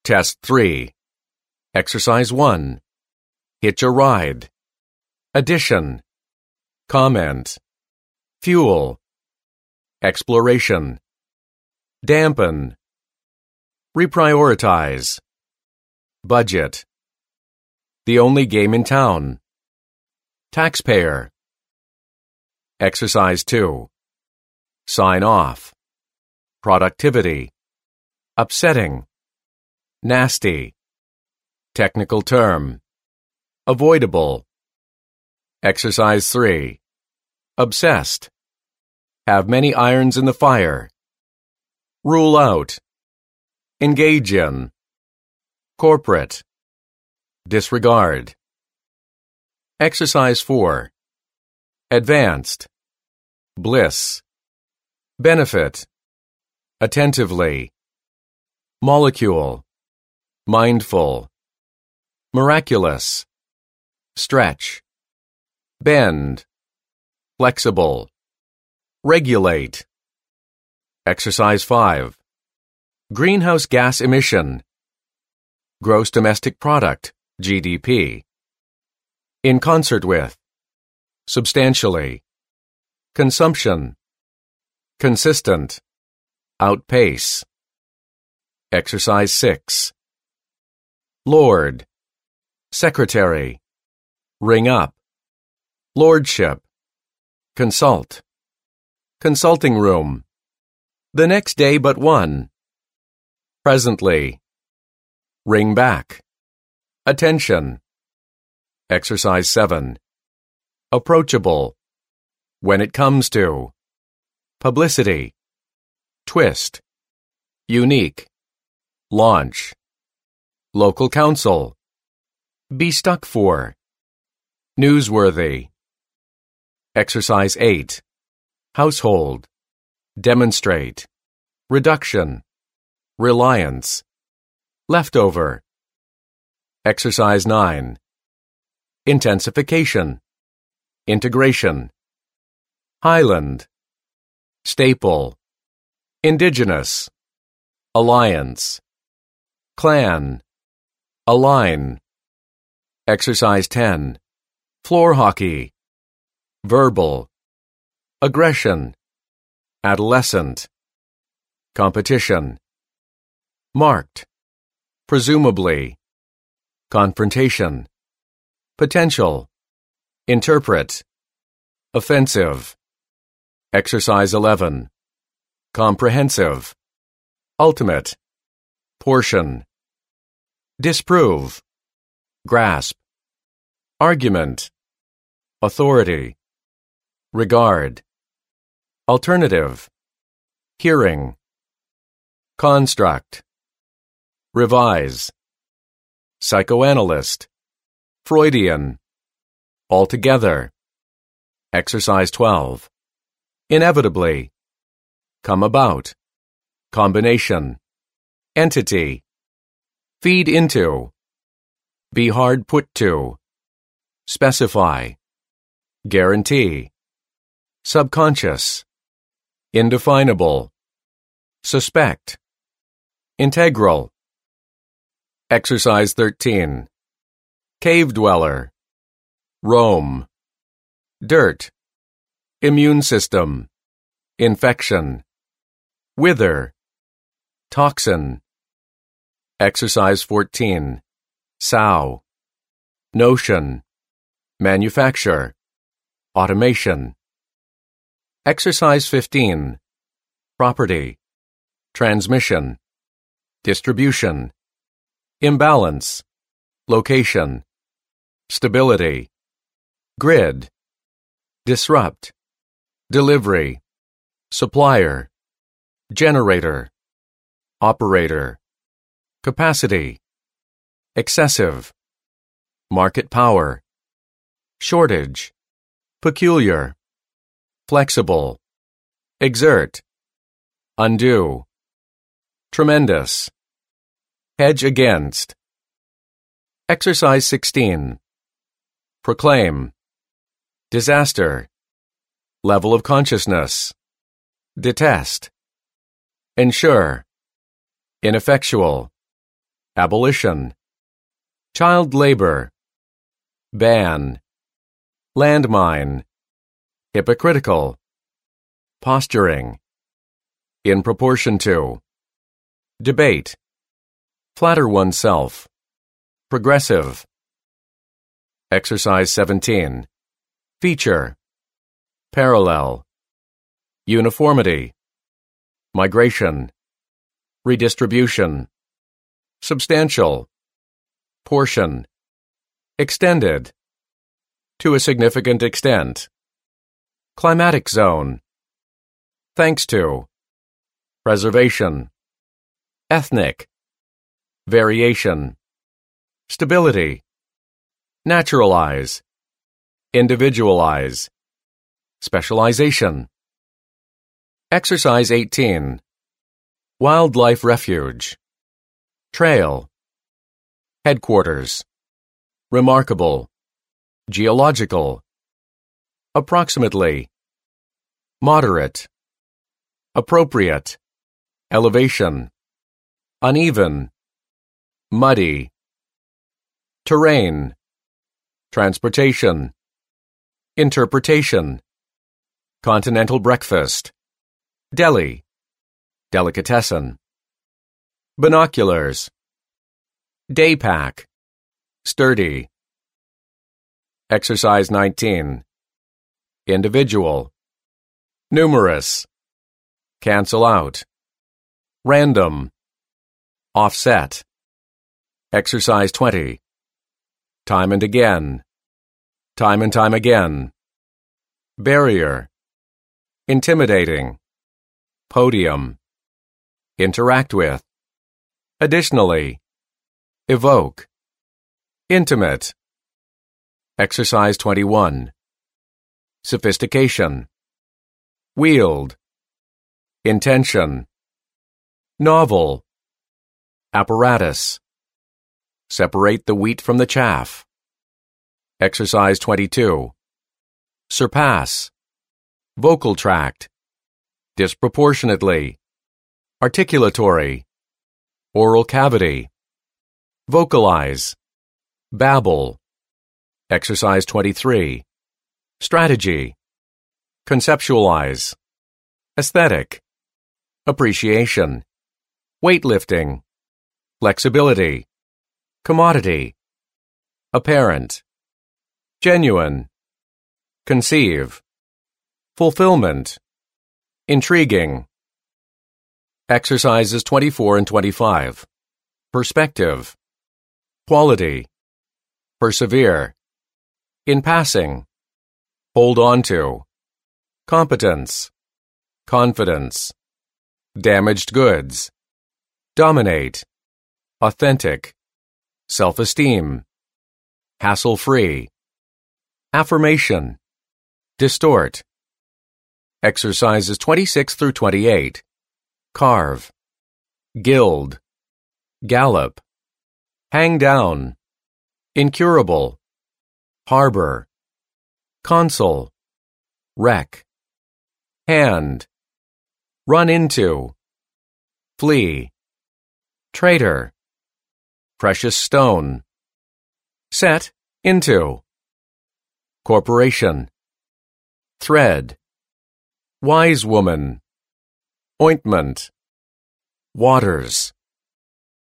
Test 3. Exercise 1. Hitch a ride. Addition. Comment. Fuel. Exploration. Dampen. Reprioritize. Budget. The only game in town. Taxpayer. Exercise 2. Sign off. Productivity. Upsetting. Nasty. Technical term. Avoidable. Exercise 3. Obsessed. Have many irons in the fire. Rule out. Engage in. Corporate. Disregard. Exercise 4. Advanced. Bliss. Benefit. Attentively. Molecule. Mindful. Miraculous. Stretch. Bend. Flexible. Regulate. Exercise 5. Greenhouse gas emission. Gross domestic product, GDP. In concert with. Substantially. Consumption. Consistent. Outpace. Exercise 6. Lord. Secretary. Ring up. Lordship. Consult. Consulting room. The next day but one. Presently. Ring back. Attention. Exercise 7. Approachable. When it comes to. Publicity. Twist. Unique. Launch. Local council. Be stuck for. Newsworthy. Exercise 8. Household. Demonstrate. Reduction. Reliance. Leftover. Exercise 9. Intensification. Integration. Highland. Staple. Indigenous. Alliance. Clan. Align. Exercise 10. Floor hockey. Verbal. Aggression. Adolescent. Competition. Marked. Presumably. Confrontation. Potential. Interpret. Offensive. Exercise 11. Comprehensive. Ultimate. Portion. Disprove. Grasp. Argument. Authority. Regard. Alternative. Hearing. Construct. Revise. Psychoanalyst. Freudian. Altogether. Exercise 12. Inevitably. Come about. Combination. Entity. Feed into. Be hard put to. Specify. Guarantee. Subconscious. Indefinable. Suspect. Integral. Exercise 13. Cave dweller. Roam. Dirt. Immune system. Infection. Wither. Toxin. Exercise 14. Sow. Notion. Manufacture. Automation. Exercise 15. Property. Transmission. Distribution. Imbalance. Location. Stability. Grid. Disrupt. Delivery. Supplier. Generator. Operator. Capacity. Excessive. Market power. Shortage. Peculiar. Flexible. Exert. Undo. Tremendous. Hedge against. Exercise 16. Proclaim. Disaster. Level of consciousness. Detest. Ensure. Ineffectual. abolition, child labor, ban, landmine, hypocritical, posturing, in proportion to, debate, flatter oneself, progressive. Exercise 17. Feature, parallel, uniformity, migration, redistribution, substantial, portion, extended, to a significant extent, climatic zone, thanks to, preservation, ethnic, variation, stability, naturalize, individualize, specialization. Exercise 18. Wildlife refuge, trail, headquarters, remarkable, geological, approximately, moderate, appropriate, elevation, uneven, muddy, terrain, transportation, interpretation, continental breakfast, deli, delicatessen, binoculars, day pack, sturdy. Exercise 19. Individual, numerous, cancel out, random, offset. Exercise 20. Time and again, time and time again, barrier, intimidating, podium, interact with, additionally, evoke, intimate. Exercise 21. Sophistication, wield, intention, novel, apparatus, separate the wheat from the chaff. Exercise 22. Surpass, vocal tract, disproportionately, articulatory, oral cavity, vocalize, babble. Exercise 23. Strategy, conceptualize, aesthetic, appreciation, weightlifting, flexibility, commodity, apparent, genuine, conceive, fulfillment, intriguing. Exercises 24 and 25. Perspective, quality, persevere, in passing, hold on to, competence, confidence, damaged goods, dominate, authentic, self-esteem, hassle-free, affirmation, distort. Exercises 26 through 28. Carve, gild, gallop, hang down, incurable, harbor, consul, wreck, hand, run into, flee, traitor, precious stone, set into, corporation, thread, wise woman, ointment, waters.